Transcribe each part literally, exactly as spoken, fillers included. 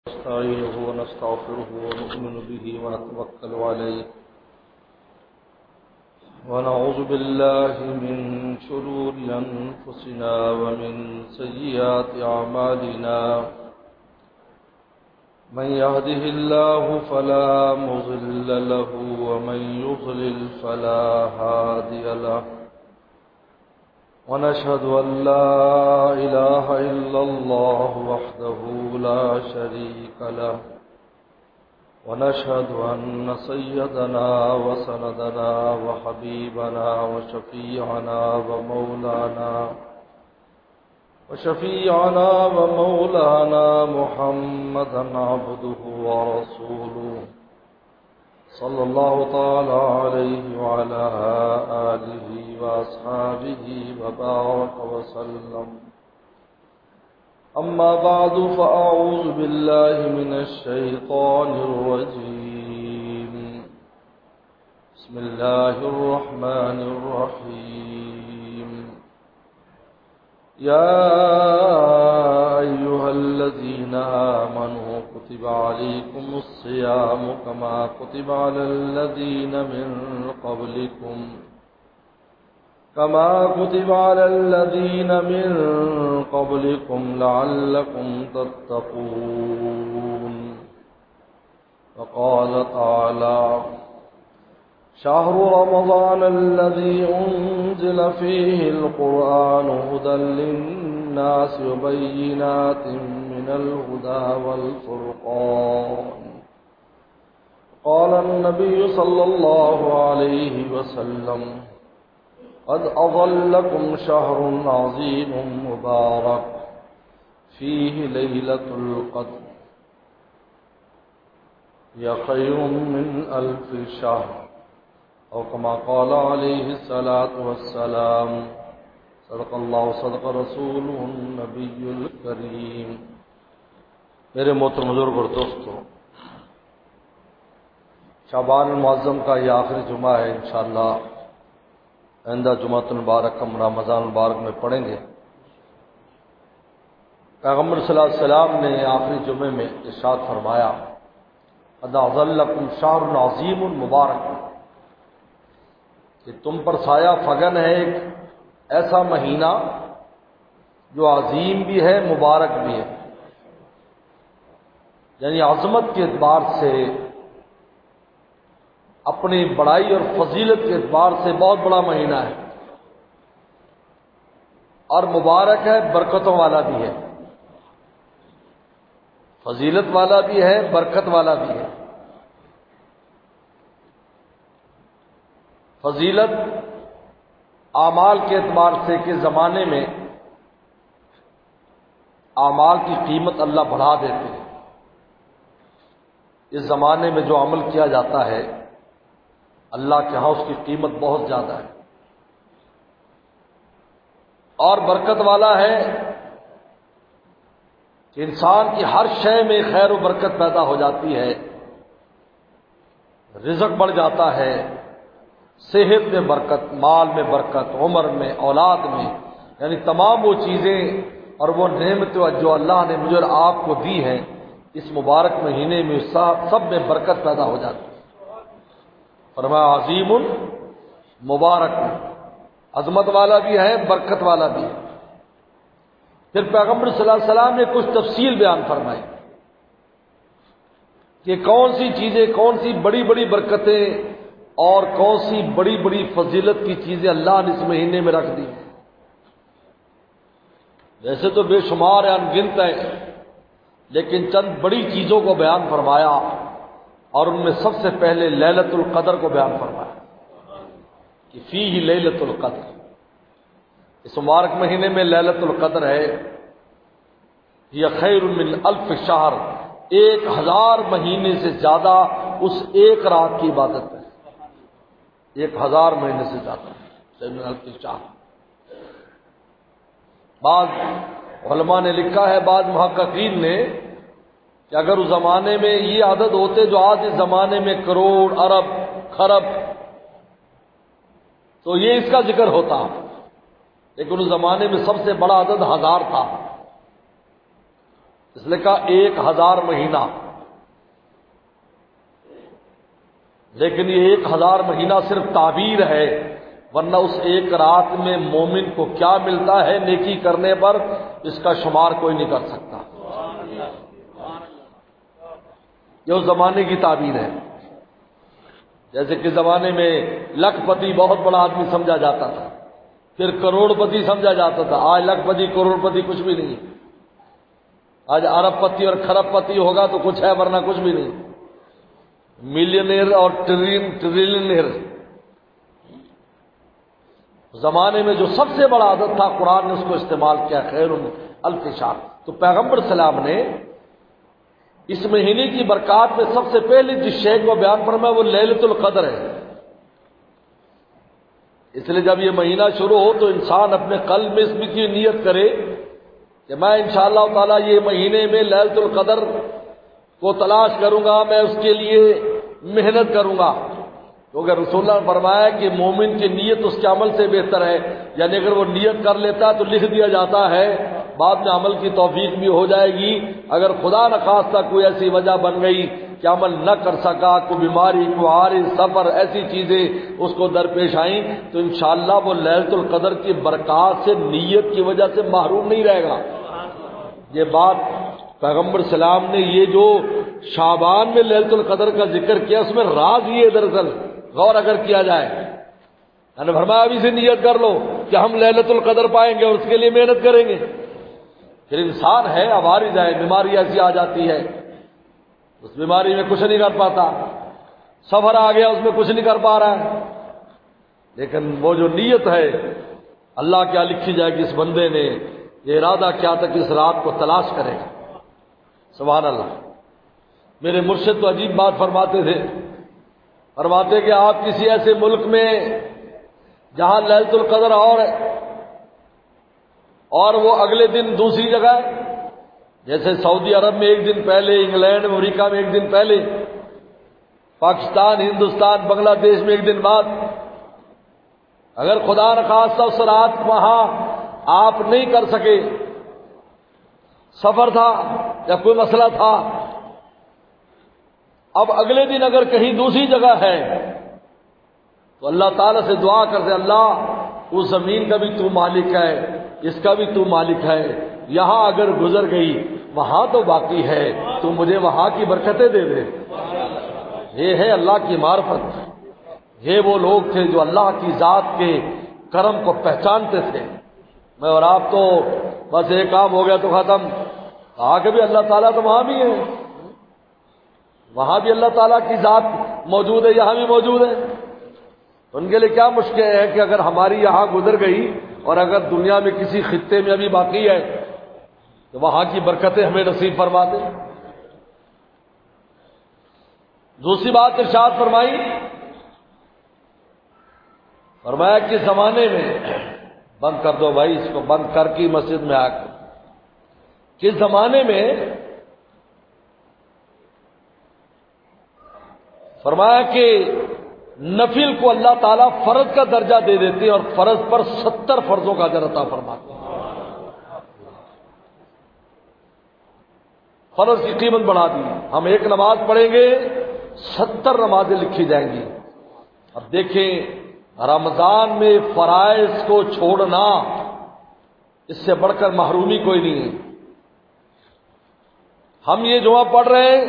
نستعينه ونستغفره ونؤمن به ونتوكل عليه ونعوذ بالله من شرور أنفسنا ومن سيئات أعمالنا من يهده الله فلا مضل له ومن يضلل فلا هادي له ونشهد أن لا إله إلا الله وحده لا شريك له ونشهد أن سيدنا وسندنا وحبيبنا وشفيعنا ومولانا وشفيعنا ومولانا محمدا عبده ورسوله صلى الله تعالى عليه وعلى آله وأصحابه وبارك وسلم أما بعد فأعوذ بالله من الشيطان الرجيم بسم الله الرحمن الرحيم يا أيها الذين آمنوا كتب عليكم الصيام كما كتب على الذين من قبلكم كما كتب على الذين من قبلكم لعلكم تتقون وقال تعالى شهر رمضان الذي أنزل فيه القرآن هدى للناس وبينات من الهدى والفرقان قال النبي صلى الله عليه وسلم قد أظلكم شهر عظيم مبارك فيه ليلة القدر هي خير من ألف شهر أو كما قال عليه الصلاة والسلام صدق الله صدق رسوله النبي الكريم. میرے محترم بزرگ اور دوستو، شعبان المعظم کا یہ آخری جمعہ ہے. انشاءاللہ آئندہ جمعۃ المبارک ہم رمضان المبارک میں پڑھیں گے. پیغمبر صلی اللہ علیہ وسلم نے آخری جمعے میں ارشاد فرمایا قد اظلکم شہر عظیم مبارک، کہ تم پر سایہ فگن ہے ایک ایسا مہینہ جو عظیم بھی ہے مبارک بھی ہے. یعنی عظمت کے اعتبار سے، اپنی بڑائی اور فضیلت کے اعتبار سے بہت بڑا مہینہ ہے، اور مبارک ہے، برکتوں والا بھی ہے. فضیلت والا بھی ہے، برکت والا بھی ہے. فضیلت اعمال کے اعتبار سے کہ زمانے میں اعمال کی قیمت اللہ بڑھا دیتے ہیں. اس زمانے میں جو عمل کیا جاتا ہے اللہ کے ہاں اس کی قیمت بہت زیادہ ہے. اور برکت والا ہے کہ انسان کی ہر شے میں خیر و برکت پیدا ہو جاتی ہے، رزق بڑھ جاتا ہے، صحت میں برکت، مال میں برکت، عمر میں، اولاد میں، یعنی تمام وہ چیزیں اور وہ نعمتیں جو اللہ نے مجھے اور آپ کو دی ہیں اس مبارک مہینے میں سب میں برکت پیدا ہو جاتی ہے. فرمایا عظیم مبارک، عظمت والا بھی ہے، برکت والا بھی ہے. پھر پیغمبر صلی اللہ علیہ وسلم نے کچھ تفصیل بیان فرمائی کہ کون سی چیزیں، کون سی بڑی بڑی برکتیں اور کون سی بڑی بڑی فضیلت کی چیزیں اللہ نے اس مہینے میں رکھ دی. ویسے تو بے شمار ہے، ان گنت ہے، لیکن چند بڑی چیزوں کو بیان فرمایا، اور ان میں سب سے پہلے لیلۃ القدر کو بیان فرمایا کہ فیہ لیلۃ القدر. اس مبارک مہینے میں لیلۃ القدر ہے. یہ خیر من الف شہر، ایک ہزار مہینے سے زیادہ اس ایک رات کی عبادت ہے. ایک ہزار مہینے سے زیادہ خیر من الف شہر. بعض علماء نے لکھا ہے، بعض محققین نے، کہ اگر اس زمانے میں یہ عدد ہوتے جو آج اس زمانے میں کروڑ، ارب، خرب، تو یہ اس کا ذکر ہوتا. لیکن اس زمانے میں سب سے بڑا عدد ہزار تھا. اس لیے کہا ایک ہزار مہینہ، لیکن یہ ایک ہزار مہینہ صرف تعبیر ہے، ورنہ اس ایک رات میں مومن کو کیا ملتا ہے نیکی کرنے پر اس کا شمار کوئی نہیں کر سکتا۔ یہ اس زمانے کی تعبیر ہے۔ جیسے کہ زمانے میں لکھ پتی بہت بڑا آدمی سمجھا جاتا تھا، پھر کروڑ پتی سمجھا جاتا تھا، آج لکھ پتی کروڑ پتی کچھ بھی نہیں، آج ارب پتی اور کھرب پتی ہوگا تو کچھ ہے، ورنہ کچھ بھی نہیں، ملینئر اور ٹریلین ٹریلینئر۔ زمانے میں جو سب سے بڑا عدد تھا قرآن نے اس کو استعمال کیا، خیر الف شہر۔ تو پیغمبر سلام نے اس مہینے کی برکات میں سب سے پہلے جس شے کو بیان فرمایا وہ لیلۃ القدر ہے۔ اس لیے جب یہ مہینہ شروع ہو تو انسان اپنے قلب میں اس کی نیت کرے کہ میں انشاءاللہ تعالی یہ مہینے میں لیلۃ القدر کو تلاش کروں گا، میں اس کے لیے محنت کروں گا، کیونکہ رسول اللہ نے فرمایا کہ مومن کی نیت اس کے عمل سے بہتر ہے، یعنی اگر وہ نیت کر لیتا ہے تو لکھ دیا جاتا ہے، بعد میں عمل کی توفیق بھی ہو جائے گی۔ اگر خدا نخواستہ کوئی ایسی وجہ بن گئی کہ عمل نہ کر سکا، کوئی بیماری، کوئی عارض، سفر، ایسی چیزیں اس کو درپیش آئیں، تو انشاءاللہ وہ لیلۃ القدر کی برکات سے نیت کی وجہ سے محروم نہیں رہے گا۔ یہ بات پیغمبر سلام نے یہ جو شعبان میں لیلۃ القدر کا ذکر کیا اس میں راز یہ دراصل غور اگر کیا جائے، میں نے فرمایا ابھی سے نیت کر لو کہ ہم لیلۃ القدر پائیں گے اور اس کے لیے محنت کریں گے۔ پھر انسان ہے عوارض ہے، بیماری ایسی آ جاتی ہے اس بیماری میں کچھ نہیں کر پاتا، سفر آ گیا اس میں کچھ نہیں کر پا رہا ہے، لیکن وہ جو نیت ہے اللہ کیا لکھی جائے گی، اس بندے نے یہ ارادہ کیا تھا کہ اس رات کو تلاش کرے گا۔ سبحان اللہ۔ میرے مرشد تو عجیب بات فرماتے تھے، فرماتے کہ آپ کسی ایسے ملک میں جہاں لیلۃ القدر اور ہے اور وہ اگلے دن دوسری جگہ ہے، جیسے سعودی عرب میں ایک دن پہلے، انگلینڈ، امریکہ میں ایک دن پہلے، پاکستان، ہندوستان، بنگلہ دیش میں ایک دن بعد، اگر خدا نخواستہ اس رات وہاں آپ نہیں کر سکے، سفر تھا یا کوئی مسئلہ تھا، اب اگلے دن اگر کہیں دوسری جگہ ہے تو اللہ تعالیٰ سے دعا کرتے، اللہ اس زمین کا بھی تو مالک ہے، اس کا بھی تو مالک ہے، یہاں اگر گزر گئی وہاں تو باقی ہے، تو مجھے وہاں کی برکتیں دے دے۔ یہ ہے اللہ کی معرفت، یہ وہ لوگ تھے جو اللہ کی ذات کے کرم کو پہچانتے تھے۔ میں اور آپ تو بس ایک کام ہو گیا تو ختم، آگے بھی اللہ تعالیٰ تو وہاں بھی ہے، وہاں بھی اللہ تعالیٰ کی ذات موجود ہے، یہاں بھی موجود ہے۔ ان کے لیے کیا مشکل ہے کہ اگر ہماری یہاں گزر گئی اور اگر دنیا میں کسی خطے میں ابھی باقی ہے تو وہاں کی برکتیں ہمیں نصیب فرما دیں۔ دوسری بات ارشاد فرمائی، فرمایا کہ زمانے میں، بند کر دو بھائی اس کو، بند کر کے مسجد میں آ کر، کس زمانے میں فرمایا کہ نفل کو اللہ تعالیٰ فرض کا درجہ دے دیتے اور فرض پر ستر فرضوں کا اجر عطا فرماتے ہیں۔ فرض کی قیمت بڑھا دی، ہم ایک نماز پڑھیں گے ستر نمازیں لکھی جائیں گی۔ اب دیکھیں رمضان میں فرائض کو چھوڑنا اس سے بڑھ کر محرومی کوئی نہیں ہے۔ ہم یہ جمعہ پڑھ رہے ہیں،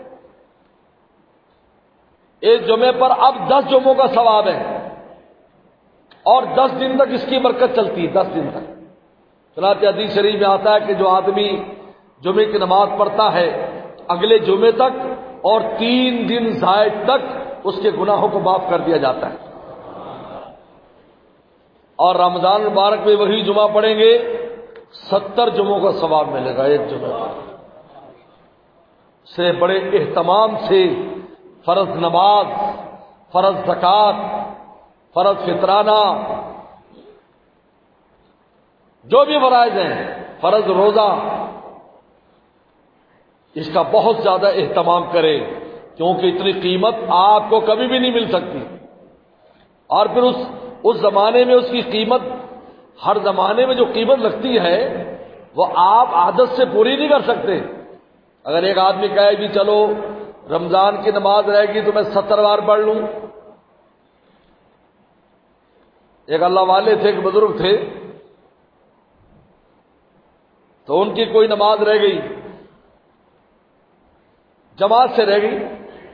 اس جمعے پر اب دس جمعوں کا ثواب ہے اور دس دن تک اس کی برکت چلتی ہے، دس دن تک۔ چنانچہ حدیث شریف میں آتا ہے کہ جو آدمی جمعے کی نماز پڑھتا ہے اگلے جمعے تک اور تین دن زائد تک اس کے گناہوں کو معاف کر دیا جاتا ہے۔ اور رمضان مبارک میں وہی جمعہ پڑھیں گے ستر جمعوں کا ثواب ملے گا ایک جمعے پر۔ سے بڑے اہتمام سے فرض نماز، فرض زکوٰۃ، فرض فطرانہ، جو بھی فرائض ہیں، فرض روزہ، اس کا بہت زیادہ اہتمام کرے، کیونکہ اتنی قیمت آپ کو کبھی بھی نہیں مل سکتی۔ اور پھر اس اس زمانے میں اس کی قیمت، ہر زمانے میں جو قیمت لگتی ہے وہ آپ عادت سے پوری نہیں کر سکتے۔ اگر ایک آدمی کہے بھی چلو رمضان کی نماز رہے گی تو میں ستر بار پڑھ لوں. ایک اللہ والے تھے، ایک بزرگ تھے، تو ان کی کوئی نماز رہ گئی، جماعت سے رہ گئی،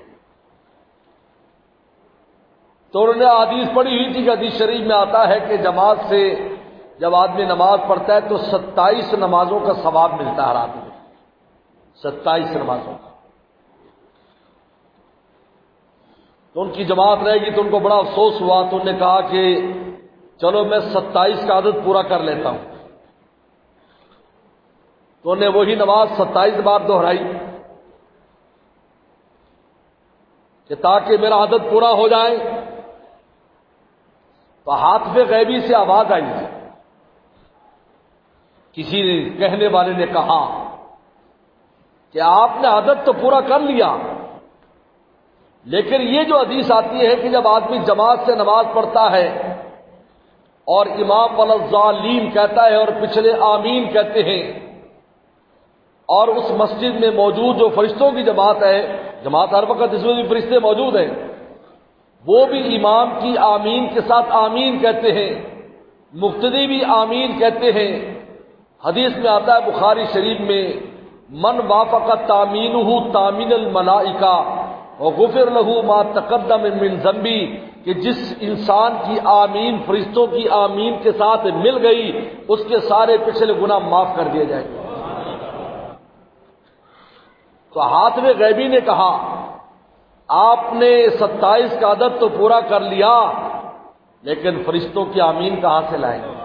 تو انہوں نے حدیث پڑھی ہوئی تھی کہ حدیث شریف میں آتا ہے کہ جماعت سے جب آدمی نماز پڑھتا ہے تو ستائیس نمازوں کا ثواب ملتا ہے ہر آدمی کو، ستائیس نمازوں کا. تو ان کی جماعت رہے گی تو ان کو بڑا افسوس ہوا، تو انہوں نے کہا کہ چلو میں ستائیس کا عدد پورا کر لیتا ہوں. تو انہوں نے وہی نماز ستائیس بار دہرائی کہ تاکہ میرا عدد پورا ہو جائے. تو ہاتف غیبی سے آواز آئی، کسی نے کہنے والے نے کہا کہ آپ نے عدد تو پورا کر لیا، لیکن یہ جو حدیث آتی ہے کہ جب آدمی جماعت سے نماز پڑھتا ہے اور امام والظالین کہتا ہے اور پچھلے آمین کہتے ہیں، اور اس مسجد میں موجود جو فرشتوں کی جماعت ہے، جماعت ہر وقت اس میں بھی فرشتے موجود ہیں، وہ بھی امام کی آمین کے ساتھ آمین کہتے ہیں، مقتدی بھی آمین کہتے ہیں. حدیث میں آتا ہے بخاری شریف میں، من وافق تامینہ تامین الملائکہ وغفر لہ ما تقدم من ذنبی، کہ جس انسان کی آمین فرشتوں کی آمین کے ساتھ مل گئی اس کے سارے پچھلے گناہ معاف کر دیے جائیں گے. تو حاتم غیبی نے کہا آپ نے ستائیس کا عدد تو پورا کر لیا، لیکن فرشتوں کی آمین کہاں سے لائیں گے؟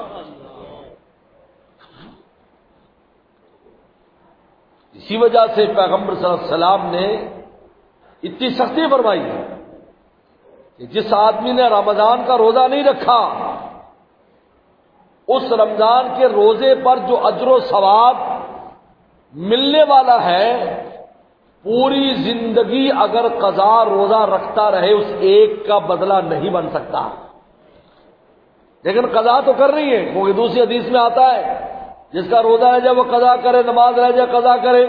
اسی وجہ سے پیغمبر صلی اللہ علیہ وسلم نے اتنی سختی فرمائی کہ جس آدمی نے رمضان کا روزہ نہیں رکھا، اس رمضان کے روزے پر جو اجر و ثواب ملنے والا ہے، پوری زندگی اگر قضا روزہ رکھتا رہے اس ایک کا بدلہ نہیں بن سکتا. لیکن قضا تو کر رہی ہے، کیونکہ دوسری حدیث میں آتا ہے جس کا روزہ ہے جب وہ قضا کرے، نماز رہ جائے قضا کرے،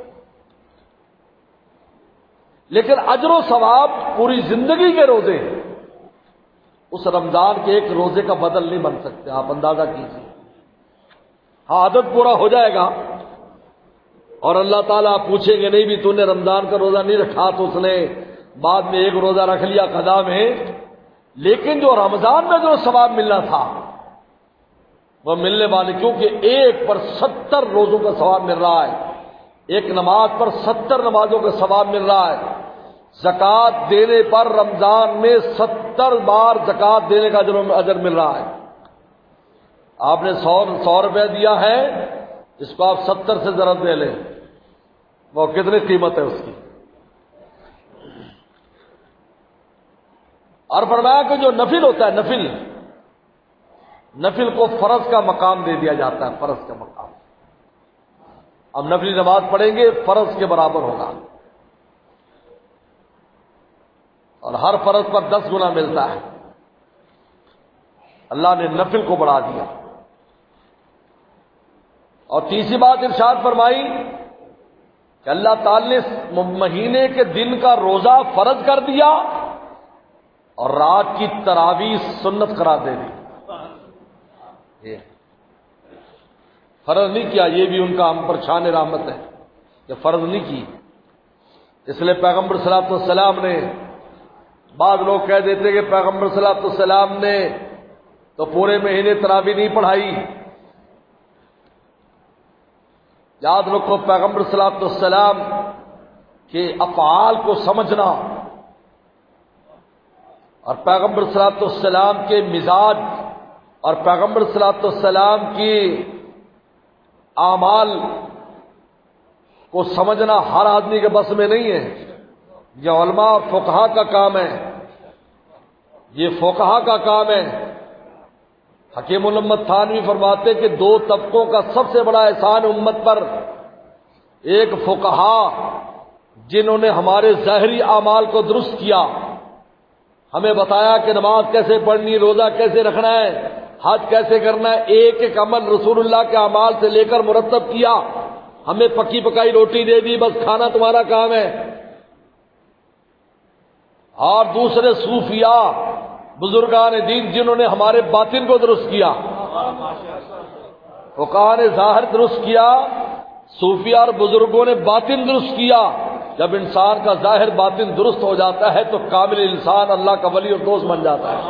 لیکن اجر و ثواب پوری زندگی کے روزے اس رمضان کے ایک روزے کا بدل نہیں بن سکتے. آپ اندازہ کیجیے. ہاں عدد پورا ہو جائے گا اور اللہ تعالیٰ پوچھیں گے نہیں بھی تو نے رمضان کا روزہ نہیں رکھا، تو اس نے بعد میں ایک روزہ رکھ لیا قضا میں، لیکن جو رمضان میں جو ثواب ملنا تھا وہ ملنے والے، کیونکہ ایک پر ستر روزوں کا ثواب مل رہا ہے، ایک نماز پر ستر نمازوں کا ثواب مل رہا ہے. زکوٰۃ دینے پر رمضان میں ستر بار زکوٰۃ دینے کا اجر مل رہا ہے. آپ نے سو سو روپے دیا ہے، اس کو آپ ستر سے ضرب دے لیں، وہ کتنی قیمت ہے اس کی. اور فرمایا کہ جو نفل ہوتا ہے، نفل نفل کو فرض کا مقام دے دیا جاتا ہے، فرض کا مقام. اب نفلی نماز پڑھیں گے فرض کے برابر ہوگا، اور ہر فرض پر دس گنا ملتا ہے. اللہ نے نفل کو بڑھا دیا. اور تیسری بات ارشاد فرمائی کہ اللہ تعالی نے مہینے کے دن کا روزہ فرض کر دیا اور رات کی تراویح سنت قرار دے دی. فرض نہیں کیا، یہ بھی ان کا ہم پر شان رحمت ہے کہ فرض نہیں کی. اس لیے پیغمبر صلی اللہ علیہ وسلم نے، بعض لوگ کہہ دیتے کہ پیغمبر صلی اللہ علیہ وسلم نے تو پورے مہینے تراویح نہیں پڑھائی. یاد رکھو پیغمبر صلی اللہ علیہ وسلم کے افعال کو سمجھنا اور پیغمبر صلی اللہ علیہ وسلم کے مزاج اور پیغمبر صلی اللہ علیہ وسلم کی اعمال کو سمجھنا ہر آدمی کے بس میں نہیں ہے. یہ علماء فقہا کا کام ہے، یہ فقہا کا کام ہے. حکیم الامت تھانوی فرماتے کہ دو طبقوں کا سب سے بڑا احسان امت پر، ایک فقہا جنہوں نے ہمارے ظاہری اعمال کو درست کیا، ہمیں بتایا کہ نماز کیسے پڑھنی، روزہ کیسے رکھنا ہے، حج کیسے کرنا ہے، ایک ایک عمل رسول اللہ کے اعمال سے لے کر مرتب کیا. ہمیں پکی پکائی روٹی دے دی، بس کھانا تمہارا کام ہے۔ اور دوسرے صوفیاء بزرگان دین جنہوں نے ہمارے باطن کو درست کیا، فقہاء نے ظاہر درست کیا، صوفیاء اور بزرگوں نے باطن درست کیا۔ جب انسان کا ظاہر باطن درست ہو جاتا ہے تو کامل انسان اللہ کا ولی اور دوست بن جاتا ہے۔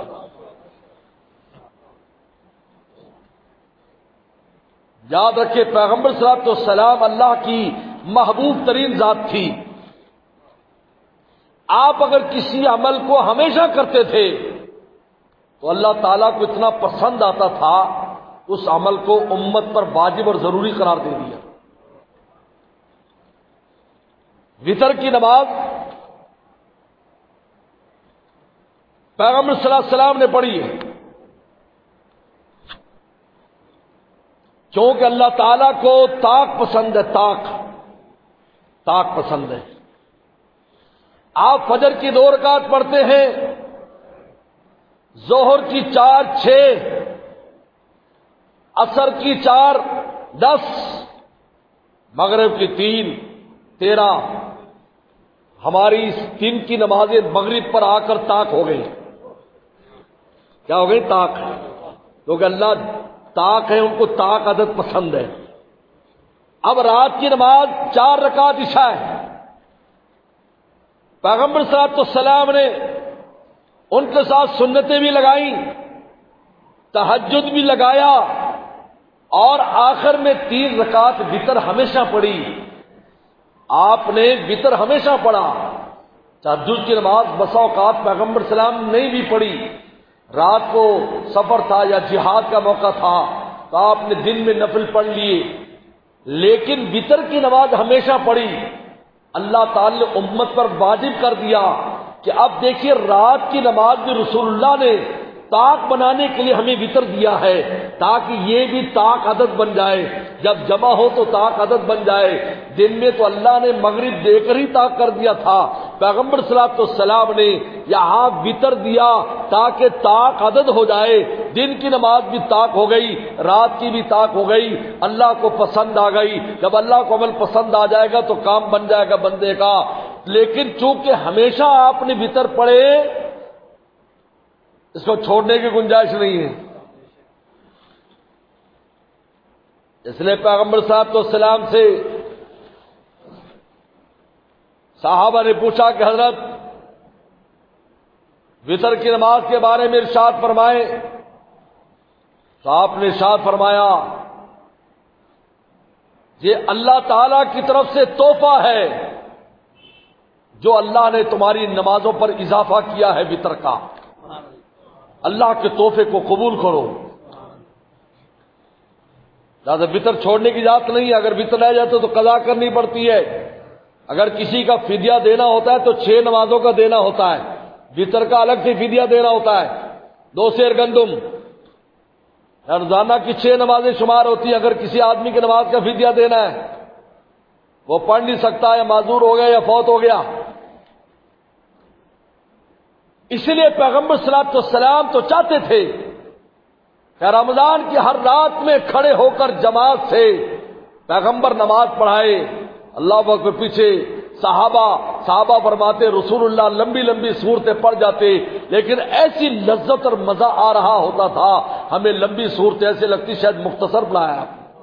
یاد رکھے پیغمبر صلی اللہ علیہ وسلم اللہ کی محبوب ترین ذات تھی۔ آپ اگر کسی عمل کو ہمیشہ کرتے تھے تو اللہ تعالیٰ کو اتنا پسند آتا تھا، اس عمل کو امت پر واجب اور ضروری قرار دے دیا۔ وتر کی نماز پیغمبر صلی اللہ علیہ وسلم نے پڑھی ہے، کیونکہ اللہ تعالیٰ کو طاق پسند ہے، طاق طاق پسند ہے۔ آپ فجر کی دو رکعت پڑھتے ہیں، ظہر کی چار چھ، عصر کی چار دس، مغرب کی تین تیرہ۔ ہماری اس دن کی نمازیں مغرب پر آ کر طاق ہو گئی۔ کیا ہو گئی؟ طاق۔ کیونکہ اللہ طاق ہے، ان کو طاق عدد پسند ہے۔ اب رات کی نماز چار رکعت عشاء ہے، پیغمبر صلی اللہ علیہ وسلم نے ان کے ساتھ سنتیں بھی لگائیں، تہجد بھی لگایا، اور آخر میں تین رکعت وتر ہمیشہ پڑھی۔ آپ نے وتر ہمیشہ پڑھا۔ تہجد کی نماز بسا اوقات پیغمبر صلی اللہ علیہ وسلم نے بھی پڑھی، رات کو سفر تھا یا جہاد کا موقع تھا تو آپ نے دن میں نفل پڑھ لیے، لیکن وتر کی نماز ہمیشہ پڑھی۔ اللہ تعالی نے امت پر واجب کر دیا کہ اب دیکھیے رات کی نماز بھی رسول اللہ نے طاق بنانے کے لیے ہمیں وتر دیا ہے، تاکہ یہ بھی طاق عدد بن جائے، جب جمع ہو تو طاق عدد بن جائے۔ دن میں تو اللہ نے مغرب دے کر ہی طاق کر دیا تھا، پیغمبر صلی اللہ علیہ وسلم نے یہاں وتر دیا تاکہ طاق عدد ہو جائے۔ دن کی نماز بھی طاق ہو گئی، رات کی بھی طاق ہو گئی، اللہ کو پسند آ گئی۔ جب اللہ کو عمل پسند آ جائے گا تو کام بن جائے گا بندے کا۔ لیکن چونکہ ہمیشہ آپ نے وتر پڑھے، اس کو چھوڑنے کی گنجائش نہیں ہے۔ اس لیے پیغمبر صاحب تو السلام سے صحابہ نے پوچھا کہ حضرت وتر کی نماز کے بارے میں ارشاد فرمائیں، تو آپ نے ارشاد فرمایا یہ اللہ تعالی کی طرف سے تحفہ ہے جو اللہ نے تمہاری نمازوں پر اضافہ کیا ہے وتر کا۔ اللہ کے تحفے کو قبول کرو۔ زیادہ وتر چھوڑنے کی اجازت نہیں ہے، اگر وتر رہ جاتے تو قضا کرنی پڑتی ہے۔ اگر کسی کا فدیہ دینا ہوتا ہے تو چھ نمازوں کا دینا ہوتا ہے، وتر کا الگ سے فدیہ دینا ہوتا ہے۔ دو سیر گندم روزانہ کی چھ نمازیں شمار ہوتی ہیں۔ اگر کسی آدمی کی نماز کا فدیہ دینا ہے، وہ پڑھ نہیں سکتا یا معذور ہو گیا یا فوت ہو گیا، اس لیے پیغمبر صلی اللہ علیہ وسلم تو چاہتے تھے کہ رمضان کی ہر رات میں کھڑے ہو کر جماعت سے پیغمبر نماز پڑھائے۔ اللہ اکبر، پیچھے صحابہ صحابہ فرماتے رسول اللہ لمبی لمبی صورتیں پڑھ جاتے، لیکن ایسی لذت اور مزہ آ رہا ہوتا تھا ہمیں لمبی صورتیں ایسے لگتی شاید مختصر پڑھایا،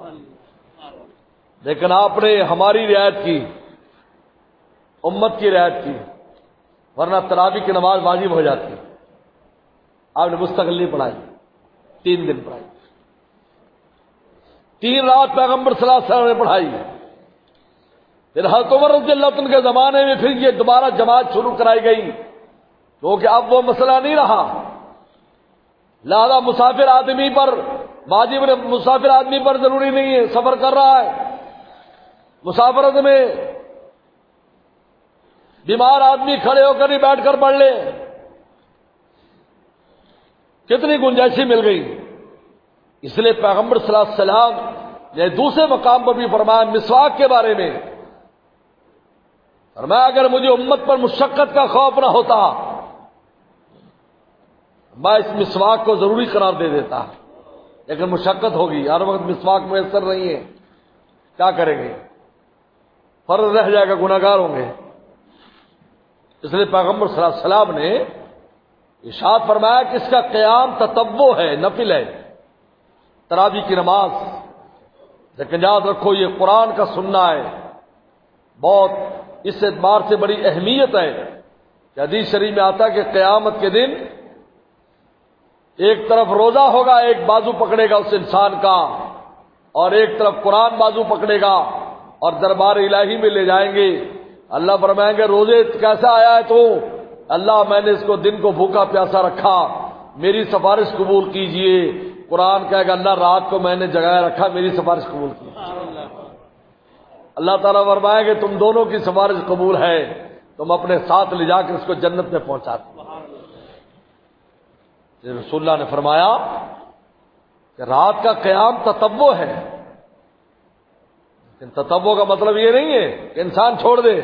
لیکن آپ نے ہماری رعایت کی، امت کی رعایت کی، ورنہ تراویح کی نماز واجب ہو جاتی۔ آپ نے مستقل نہیں پڑھائی، تین دن پڑھائی، تین رات پیغمبر صلی اللہ علیہ وسلم نے پڑھائی۔ پھر حضرت عمر رضی اللہ عنہ کے زمانے میں پھر یہ دوبارہ جماعت شروع کرائی گئی، کیونکہ اب وہ مسئلہ نہیں رہا، لہذا مسافر آدمی پر واجب، مسافر آدمی پر ضروری نہیں ہے، سفر کر رہا ہے، مسافرت میں بیمار آدمی کھڑے ہو کر ہی بیٹھ کر پڑھ لے، کتنی گنجائشیں مل گئی۔ اس لیے پیغمبر صلی اللہ علیہ وسلم نے دوسرے مقام پر بھی فرمایا مسواک کے بارے میں، فرمایا اگر مجھے امت پر مشقت کا خوف نہ ہوتا میں اس مسواک کو ضروری قرار دے دیتا، لیکن مشقت ہوگی، ہر وقت مسواک میسر نہیں ہے۔ کیا کریں گے؟ فرض رہ جائے گا، گناہ گار ہوں گے۔ اس لیے پیغمبر صلی اللہ علیہ وسلم نے ارشاد فرمایا کہ اس کا قیام تطوع ہے، نفل ہے، تراویح کی نماز۔ لیکن یاد رکھو یہ قرآن کا سننا ہے، بہت اس اعتبار سے بڑی اہمیت ہے کہ حدیث شریف میں آتا ہے کہ قیامت کے دن ایک طرف روزہ ہوگا، ایک بازو پکڑے گا اس انسان کا، اور ایک طرف قرآن بازو پکڑے گا اور دربار الہی میں لے جائیں گے۔ اللہ فرمائیں گے روزے کیسا آیا ہے تو؟ اللہ میں نے اس کو دن کو بھوکا پیاسا رکھا، میری سفارش قبول کیجئے۔ قرآن کہے گا اللہ رات کو میں نے جگایا رکھا، میری سفارش قبول کی۔ اللہ تعالیٰ فرمائے کہ تم دونوں کی سفارش قبول ہے، تم اپنے ساتھ لے جا کر اس کو جنت میں پہنچا دو۔ رسول اللہ نے فرمایا کہ رات کا قیام تطوع ہے، لیکن تطوع کا مطلب یہ نہیں ہے کہ انسان چھوڑ دے،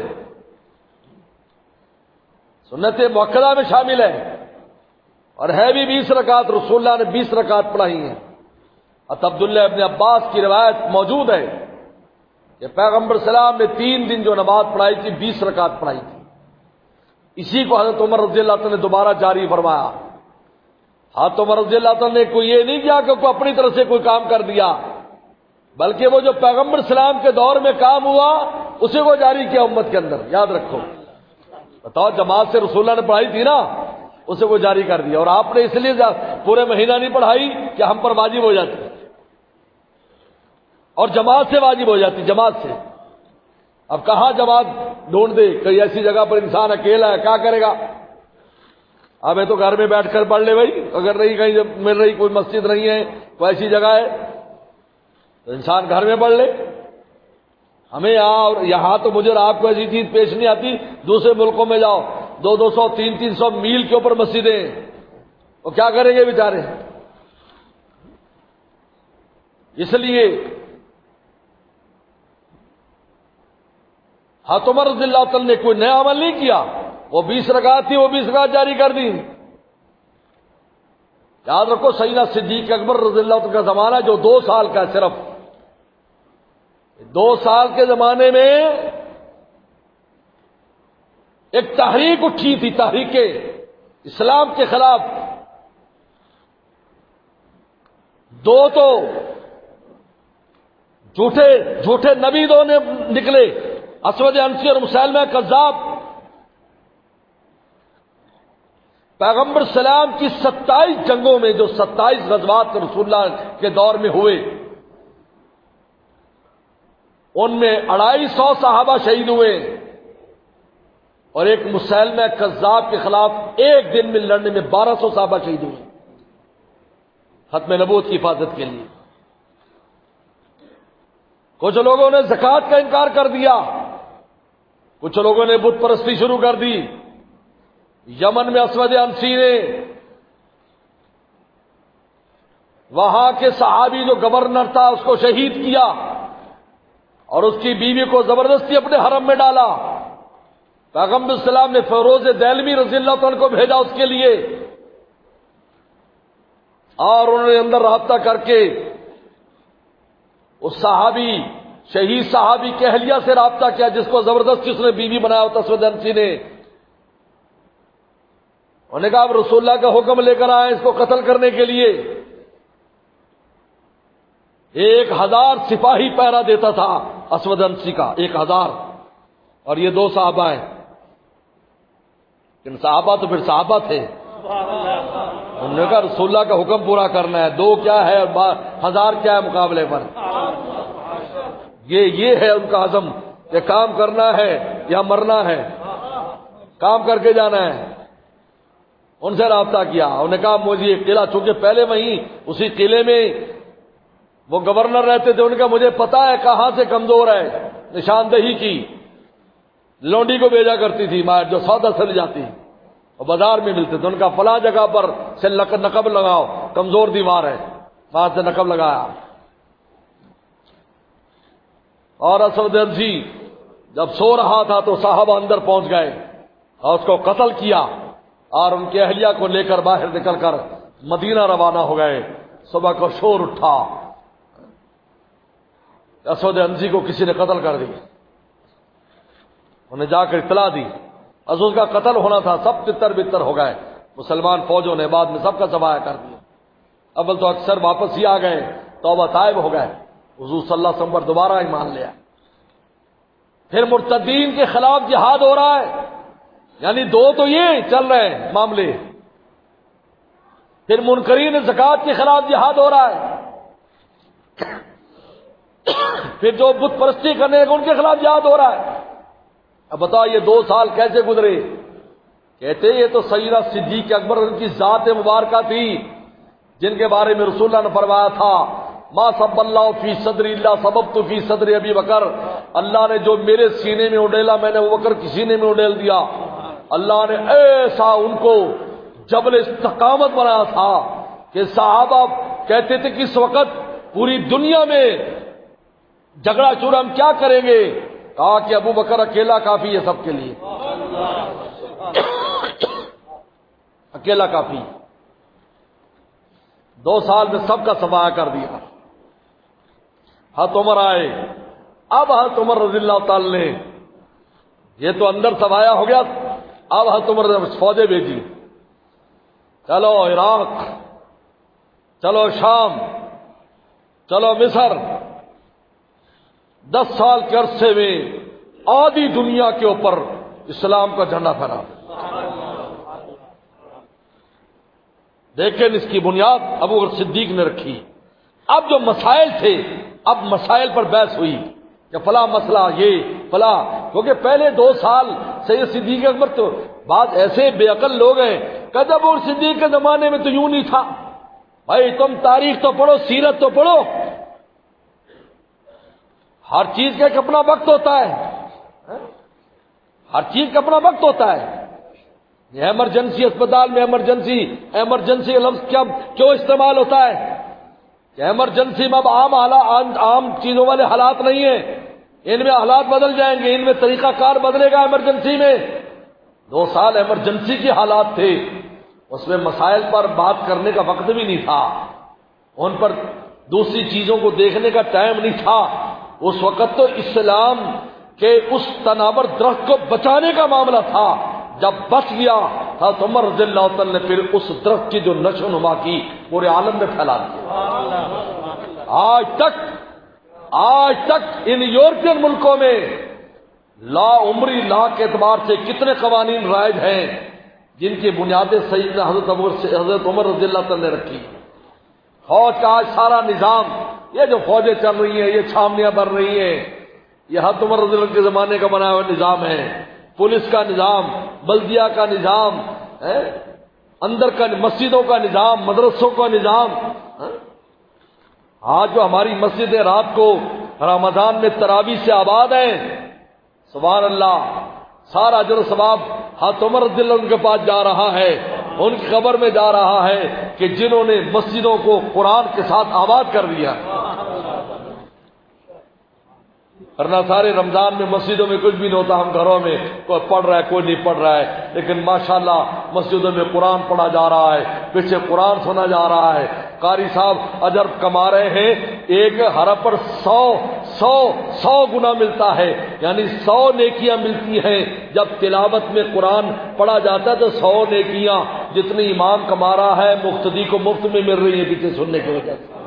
سنت مؤکدہ میں شامل ہے، اور ہے بھی بیس رکعت۔ رسول اللہ نے بیس رکعت پڑھائی ہیں۔ عبداللہ ابن عباس کی روایت موجود ہے کہ پیغمبر سلام نے تین دن جو نماز پڑھائی تھی بیس رکعت پڑھائی تھی۔ اسی کو حضرت عمر رضی اللہ عنہ نے دوبارہ جاری فرمایا۔ حضرت عمر رضی اللہ عنہ نے کوئی یہ نہیں کیا کہ کوئی اپنی طرف سے کوئی کام کر دیا، بلکہ وہ جو پیغمبر سلام کے دور میں کام ہوا اسے کو جاری کیا امت کے اندر۔ یاد رکھو، بتاؤ جماعت سے رسول اللہ نے پڑھائی تھی نا، اسے کو جاری کر دیا، اور آپ نے اس لیے پورے مہینہ نہیں پڑھائی کہ ہم پر واجب ہو جاتی، اور جماعت سے واجب ہو جاتی، جماعت سے۔ اب کہاں جماعت ڈھونڈ دے؟ کئی ایسی جگہ پر انسان اکیلا ہے، کیا کرے گا؟ اب ہے تو گھر میں بیٹھ کر پڑھ لے بھائی، اگر نہیں کہیں مل رہی، کوئی مسجد نہیں ہے، کوئی ایسی جگہ ہے تو انسان گھر میں پڑھ لے۔ ہمیں یہاں اور یہاں تو مجھے اور آپ کو ایسی چیز پیش نہیں آتی، دوسرے ملکوں میں جاؤ، دو دو سو تین تین سو میل کے اوپر مسجدیں، وہ کیا کریں گے بیچارے؟ اس لیے حضرت عمر رضی اللہ عنہ نے کوئی نیا عمل نہیں کیا، وہ بیس رکعت تھی، وہ بیس رکعت جاری کر دی۔ یاد رکھو سیدنا صدیق اکبر رضی اللہ عنہ کا زمانہ جو دو سال کا ہے، صرف دو سال کے زمانے میں ایک تحریک اٹھی تھی، تحریک اسلام کے خلاف۔ دو تو جھوٹے جھوٹے نبی دو نے نکلے، اسود عنسی اور مسیلمہ کذاب۔ پیغمبر سلام کی ستائیس جنگوں میں جو ستائیس غزوات رسول اللہ کے دور میں ہوئے، ان میں اڑائی سو صحابہ شہید ہوئے، اور ایک مسیلمہ کذاب کے خلاف ایک دن میں لڑنے میں بارہ سو صحابہ شہید ہوئے، ختم نبوت کی حفاظت کے لیے۔ کچھ لوگوں نے زکوٰۃ کا انکار کر دیا، کچھ لوگوں نے بت پرستی شروع کر دی۔ یمن میں اسود عنسی نے وہاں کے صحابی جو گورنر تھا اس کو شہید کیا، اور اس کی بیوی کو زبردستی اپنے حرم میں ڈالا۔ پیغمبر السلام نے فیروز دہلوی رضی اللہ عنہ کو بھیجا اس کے لیے، اور انہوں نے اندر رابطہ کر کے اس صحابی شہید صحابی کے اہلیہ سے رابطہ کیا، جس کو زبردستی اس نے بیوی بنایا ہوتا اسود عنسی نے۔ انہوں نے کہا اب رسول اللہ کا حکم لے کر آئے اس کو قتل کرنے کے لیے۔ ایک ہزار سپاہی پہرا دیتا تھا اسود عنسی کا، ایک ہزار، اور یہ دو صحابہ ہیں۔ لیکن صحابہ تو پھر صحابہ تھے، انہوں نے کہا رسول اللہ کا حکم پورا کرنا ہے، دو کیا ہے اور ہزار کیا ہے مقابلے پر۔ یہ یہ ہے ان کا عزم کہ کام کرنا ہے یا مرنا ہے، کام کر کے جانا ہے۔ ان سے رابطہ کیا، انہوں نے کہا مجھے یہ قلعہ، چونکہ پہلے وہیں اسی قلعے میں وہ گورنر رہتے تھے، ان کا مجھے پتا ہے کہاں سے کمزور ہے، نشاندہی کی۔ لونڈی کو بھیجا کرتی تھی ماہر جو سودا سے لے جاتی، اور بازار میں ملتے تھے، ان کا فلاں جگہ پر سے نقب لگاؤ، کمزور دیوار ہے، وہاں سے نقب لگایا۔ اور اسود عنسی جب سو رہا تھا تو صحابہ اندر پہنچ گئے اور اس کو قتل کیا، اور ان کے اہلیہ کو لے کر باہر نکل کر مدینہ روانہ ہو گئے۔ صبح کو شور اٹھا، اسود عنسی کو کسی نے قتل کر دیا. انہیں جا کر اطلاع دی. اسود کا قتل ہونا تھا, سب تتر بتر ہو گئے. مسلمان فوجوں نے بعد میں سب کا ذبائح کر دیا. اول تو اکثر واپس ہی آ گئے, توبہ تائب ہو گئے, حضور صلی اللہ علیہ وسلم پر دوبارہ ایمان لیا. پھر مرتدین کے خلاف جہاد ہو رہا ہے, یعنی دو تو یہ چل رہے ہیں معاملے. پھر منکرین زکوٰۃ کے خلاف جہاد ہو رہا ہے. پھر جو بت پرستی کرنے لگے ان کے خلاف جہاد ہو رہا ہے. اب بتاؤ یہ دو سال کیسے گزرے؟ کہتے یہ تو سیدنا صدیق اکبر ان کی ذات مبارکہ تھی, جن کے بارے میں رسول اللہ نے فرمایا تھا ما صب اللہ فی صدری اللہ سببت فی صدر ابی بکر. اللہ نے جو میرے سینے میں اڈیلا میں نے ابو بکر کے سینے میں اڈیل دیا. اللہ نے ایسا ان کو جبل استقامت بنایا تھا کہ صحابہ کہتے تھے کہ اس وقت پوری دنیا میں جھگڑا چورا ہم کیا کریں گے؟ کہا کہ ابو بکر اکیلا کافی ہے سب کے لیے, اکیلا کافی. دو سال میں سب کا صفحہ کر دیا. حضرت عمر آئے. اب حضرت عمر رضی اللہ تعالی نے, یہ تو اندر صفایا ہو گیا, اب حضرت عمر نے فوجیں بھیجی, چلو عراق, چلو شام, چلو مصر. دس سال کے عرصے میں آدھی دنیا کے اوپر اسلام کا جھنڈا پھہرا. لیکن اس کی بنیاد ابو بکر صدیق نے رکھی. اب جو مسائل تھے, اب مسائل پر بحث ہوئی کہ فلاں مسئلہ یہ فلاں, کیونکہ پہلے دو سال سید صدیق اکبر تو بعض ایسے بے عقل لوگ ہیں کہ ابو بکر صدیق کے زمانے میں تو یوں نہیں تھا. بھائی تم تاریخ تو پڑھو, سیرت تو پڑھو. ہر چیز کا ایک اپنا وقت ہوتا ہے, ہر چیز کا اپنا وقت ہوتا ہے. یہ ایمرجنسی اسپتال میں ایمرجنسی ایمرجنسی کا لفظ کیا کیوں استعمال ہوتا ہے کہ ایمرجنسی میں اب عام حالات عام چیزوں والے حالات نہیں ہیں, ان میں حالات بدل جائیں گے, ان میں طریقہ کار بدلے گا. ایمرجنسی میں دو سال ایمرجنسی کے حالات تھے, اس میں مسائل پر بات کرنے کا وقت بھی نہیں تھا, ان پر دوسری چیزوں کو دیکھنے کا ٹائم نہیں تھا. اس وقت تو اسلام کے اس تناور درخت کو بچانے کا معاملہ تھا. جب بچ گیا حضرت عمر رضی اللہ تعالی نے پھر اس درخت کی جو نشو و نما کی پورے عالم میں پھیلا دی. آج تک آج تک ان یورپین ملکوں میں لا عمری لا کے اعتبار سے کتنے قوانین رائج ہیں جن کی بنیادیں سیدنا حضرت عمر حضرت عمر رضی اللہ تعالی نے رکھی. فوج کا آج سارا نظام, یہ جو فوجیں چل رہی ہیں, یہ چھاونیاں بن رہی ہیں, یہ حضرت عمر رضی اللہ کے زمانے کا بنا ہوا نظام ہے. پولیس کا نظام, بلدیہ کا نظام, اندر کا مسجدوں کا نظام, مدرسوں کا نظام. آج جو ہماری مسجدیں رات کو رمضان میں تراویح سے آباد ہیں, سبحان اللہ, سارا اجر و ثواب حضرت عمر رضی اللہ عنہ کے پاس جا رہا ہے, ان کی خبر میں جا رہا ہے کہ جنہوں نے مسجدوں کو قرآن کے ساتھ آباد کر دیا. ورنہ سارے رمضان میں مسجدوں میں کچھ بھی نہیں ہوتا, ہم گھروں میں کوئی پڑھ رہا ہے کوئی نہیں پڑھ رہا ہے, لیکن ماشاءاللہ مسجدوں میں قرآن پڑھا جا رہا ہے, پیچھے قرآن سنا جا رہا ہے. قاری صاحب اجر کما رہے ہیں, ایک حرف پر سو سو سو گنا ملتا ہے, یعنی سو نیکیاں ملتی ہیں. جب تلاوت میں قرآن پڑھا جاتا ہے تو سو نیکیاں جتنی امام کما رہا ہے مقتدی کو مفت میں مل رہی ہے پیچھے سننے کی وجہ سے.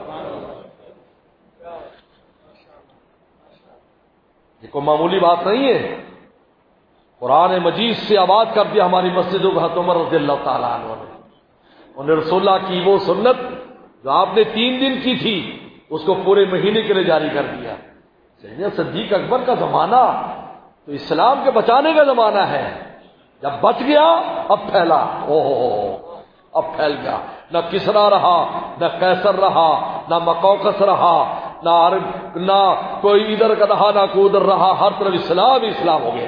یہ کوئی معمولی بات نہیں ہے. قرآن مجید سے آباد کر دیا ہماری مسجدوں کو حضرت عمر رضی اللہ تعالیٰ عنہ نے. انہیں رسول اللہ کی وہ سنت جو آپ نے تین دن کی تھی اس کو پورے مہینے کے لیے جاری کر دیا. سیدنا صدیق اکبر کا زمانہ تو اسلام کے بچانے کا زمانہ ہے. جب بچ گیا اب پھیلا, او ہو اب پھیل گیا. نہ کسرا رہا, نہ قیصر رہا, نہ مقوقس رہا, نہ عرب, نہ کوئی ادھر کا رہا نہ کوئی ادھر رہا, ہر طرف اسلام اسلام ہو گیا.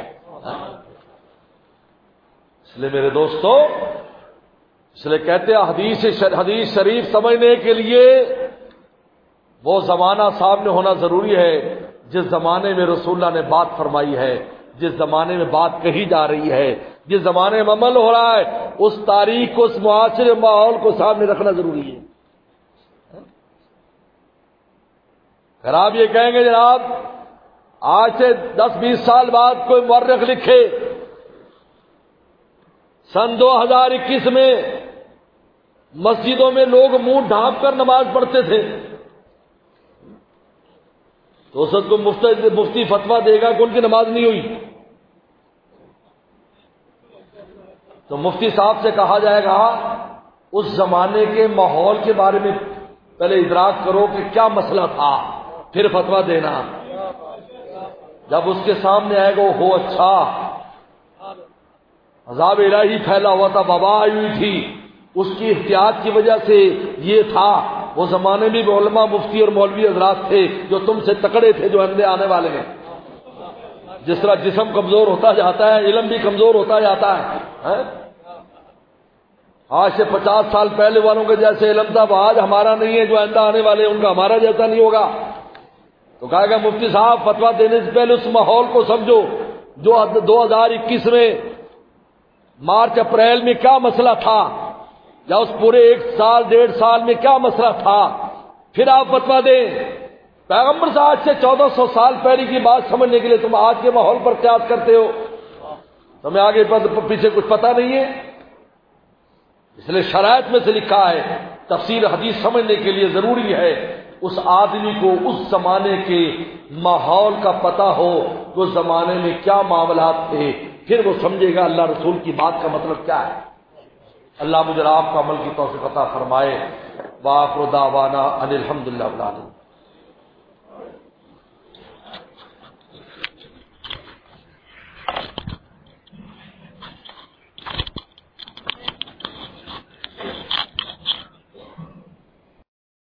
اس لیے میرے دوستو, اس لیے کہتے ہیں حدیث حدیث شریف سمجھنے کے لیے وہ زمانہ سامنے ہونا ضروری ہے جس زمانے میں رسول اللہ نے بات فرمائی ہے, جس زمانے میں بات کہی جا رہی ہے, جس زمانے میں عمل ہو رہا ہے, اس تاریخ کو, اس معاشرے ماحول کو سامنے رکھنا ضروری ہے. اگر آپ یہ کہیں گے جناب آج سے دس بیس سال بعد کوئی مورخ لکھے سن دو ہزار اکیس میں مسجدوں میں لوگ منہ ڈھانپ کر نماز پڑھتے تھے، تو اس وقت کو مفتی مفتی فتویٰ دے گا کہ ان کی نماز نہیں ہوئی، تو مفتی صاحب سے کہا جائے گا اس زمانے کے ماحول کے بارے میں پہلے ادراک کرو کہ کیا مسئلہ تھا، پھر فتویٰ دینا۔ جب اس کے سامنے آئے گا وہ ہو اچھا عذاب الہی پھیلا ہوا تھا، وبا آئی ہوئی تھی، اس کی احتیاط کی وجہ سے یہ تھا، وہ زمانے میں بھی علماء مفتی اور مولوی حضرات تھے جو تم سے تکڑے تھے جو اندھے آنے والے ہیں۔ جس طرح جسم کمزور ہوتا جاتا ہے علم بھی کمزور ہوتا جاتا ہے۔ آج سے پچاس سال پہلے والوں کے جیسے علم تھا وہ آج ہمارا نہیں ہے، جو آئندہ آنے والے ان کا ہمارا جیسا نہیں ہوگا۔ تو کہا گا مفتی صاحب فتویٰ دینے سے پہلے اس ماحول کو سمجھو جو دو ہزار اکیس میں مارچ اپریل میں کیا مسئلہ تھا، یا اس پورے ایک سال ڈیڑھ سال میں کیا مسئلہ تھا، پھر آپ فتویٰ دیں۔ پیغمبر سے آج سے چودہ سو سال پہلے کی بات سمجھنے کے لیے تم آج کے ماحول پر قیاس کرتے ہو، تمہیں آگے پیچھے کچھ پتہ نہیں ہے۔ اس لیے شرائط میں سے لکھا ہے تفسیر حدیث سمجھنے کے لیے ضروری ہے اس آدمی کو اس زمانے کے ماحول کا پتہ ہو کہ اس زمانے میں کیا معاملات تھے، پھر وہ سمجھے گا اللہ رسول کی بات کا مطلب کیا ہے۔ اللہ مجھے آپ کو عمل کی توفیق عطا فرمائے۔ وآخر دعوانا ان الحمد للہ رب العالمین۔